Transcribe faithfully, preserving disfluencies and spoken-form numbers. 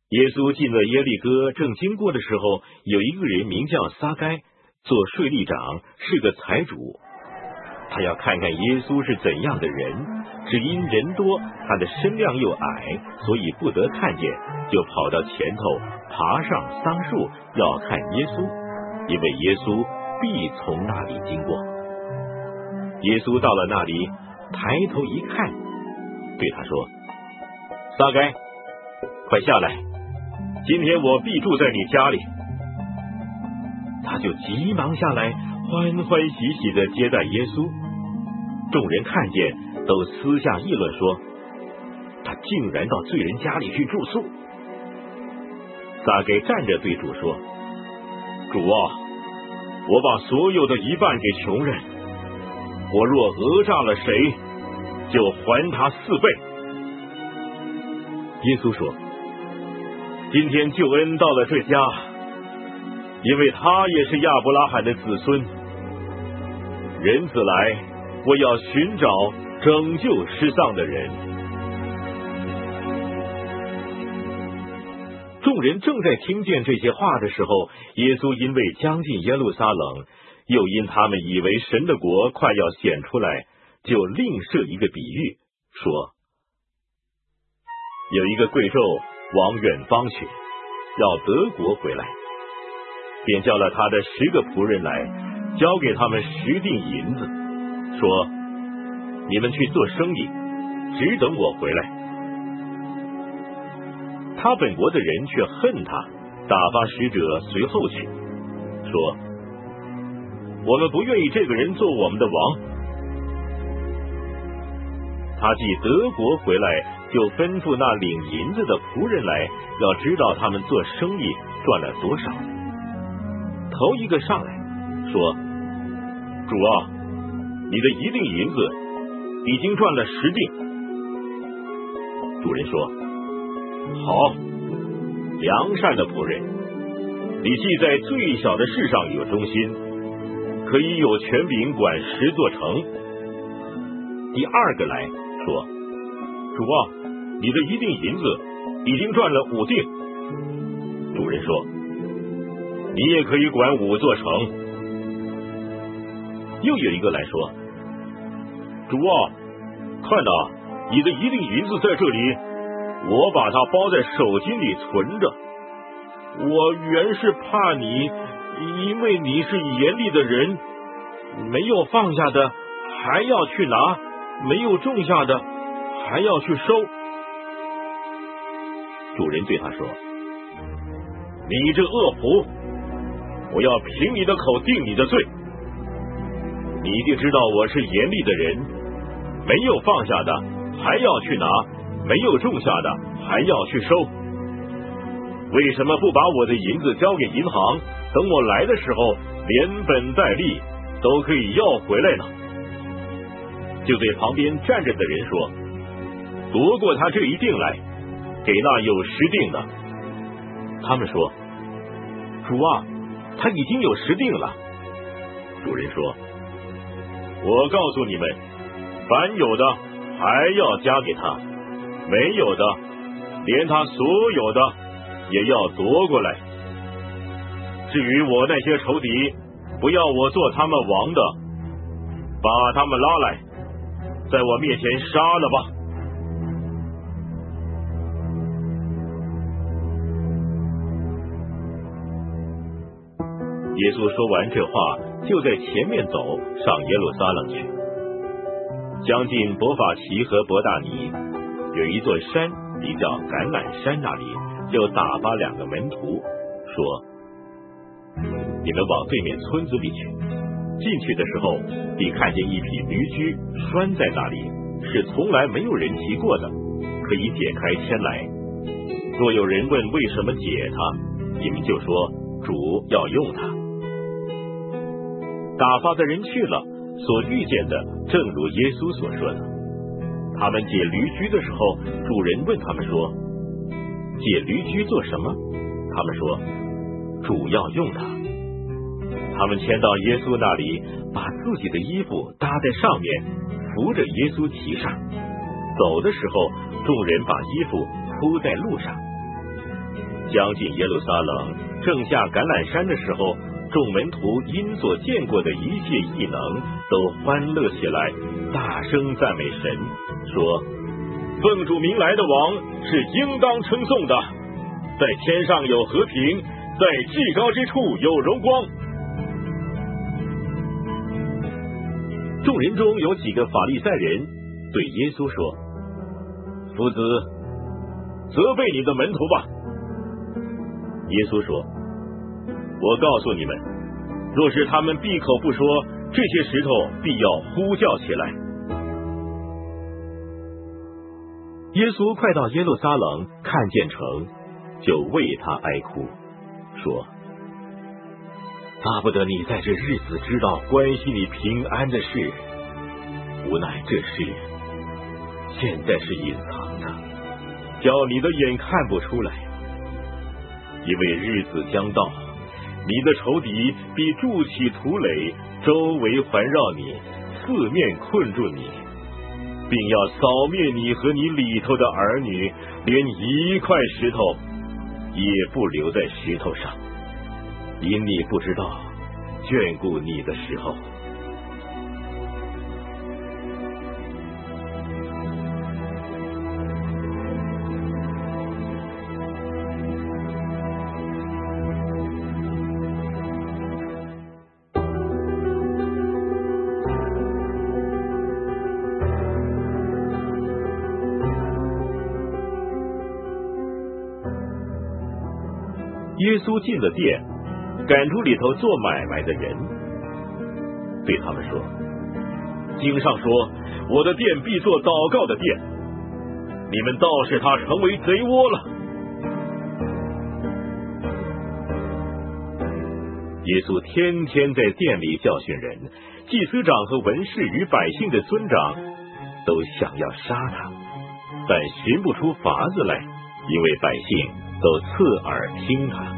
耶稣进了耶利哥，正经过的时候，有一个人名叫撒该，做税吏长，是个财主。他要看看耶稣是怎样的人，只因人多，他的身量又矮，所以不得看见，就跑到前头，爬上桑树，要看耶稣，因为耶稣必从那里经过。耶稣到了那里，抬头一看，对他说：撒该，快下来，今天我必住在你家里。他就急忙下来，欢欢喜喜地接待耶稣。众人看见，都私下议论说，他竟然到罪人家里去住宿。撒该站着对主说：主啊，我把所有的一半给穷人，我若讹诈了谁，就还他四倍。耶稣说：今天救恩到了这家，因为他也是亚伯拉罕的子孙。人子来，我要寻找拯救失丧的人。众人正在听见这些话的时候，耶稣因为将近耶路撒冷，又因他们以为神的国快要显出来，就另设一个比喻，说：有一个贵胄往远方去，要得国回来，便叫了他的十个仆人来，交给他们十锭银子，说：你们去做生意，只等我回来。他本国的人却恨他，打发使者随后去，说：我们不愿意这个人做我们的王。他既得国回来，就吩咐那领银子的仆人来，要知道他们做生意赚了多少。头一个上来说：主啊，你的一锭银子已经赚了十锭。主人说：好，良善的仆人，你既在最小的事上有忠心，可以有权柄管十座城。第二个来说：主啊，你的一锭银子已经赚了五锭。主人说：你也可以管五座城。又有一个来说：主啊，看哪，你的一锭银子在这里，我把它包在手巾里存着。我原是怕你，因为你是严厉的人，没有放下的还要去拿，没有种下的还要去收。主人对他说：你这恶仆，我要凭你的口定你的罪。你一定知道我是严厉的人，没有放下的还要去拿，没有种下的还要去收。为什么不把我的银子交给银行，等我来的时候连本带利都可以要回来呢？就对旁边站着的人说：夺过他这一锭来，给那有十锭的。他们说：主啊，他已经有十锭了。主人说：我告诉你们，凡有的还要加给他，没有的连他所有的也要夺过来。至于我那些仇敌，不要我做他们王的，把他们拉来，在我面前杀了吧。耶稣说完这话，就在前面走上耶路撒冷去。将近伯法其和伯大尼，有一座山名叫橄榄山，那里就打发两个门徒说：你们往对面村子里去。进去的时候，必看见一匹驴驹拴在那里，是从来没有人骑过的，可以解开牵来。若有人问为什么解它，你们就说主要用它。打发的人去了，所遇见的正如耶稣所说的。他们解驴驹的时候，主人问他们说：解驴驹做什么？他们说：主要用它。他们牵到耶稣那里，把自己的衣服搭在上面，扶着耶稣骑上。走的时候，众人把衣服铺在路上。 将近耶路撒冷，正下橄榄山的时候，众门徒因所见过的一切异能，都欢乐起来，大声赞美神，说：奉主名来的王是应当称颂的，在天上有和平，在至高之处有荣光。众人中有几个法利赛人对耶稣说：夫子，责备你的门徒吧。耶稣说：我告诉你们，若是他们闭口不说，这些石头必要呼叫起来。耶稣快到耶路撒冷，看见城，就为他哀哭，说：巴不得你在这日子知道关系你平安的事，无奈这事现在是隐藏的，叫你的眼看不出来。因为日子将到，你的仇敌必筑起土垒，周围环绕你，四面困住你，并要扫灭你和你里头的儿女，连一块石头也不留在石头上，因你不知道眷顾你的时候。耶稣进了殿，赶出里头做买卖的人，对他们说：经上说，我的殿必做祷告的殿，你们倒使它成为贼窝了。耶稣天天在殿里教训人，祭司长和文士与百姓的尊长都想要杀他，但寻不出法子来，因为百姓都侧耳听他。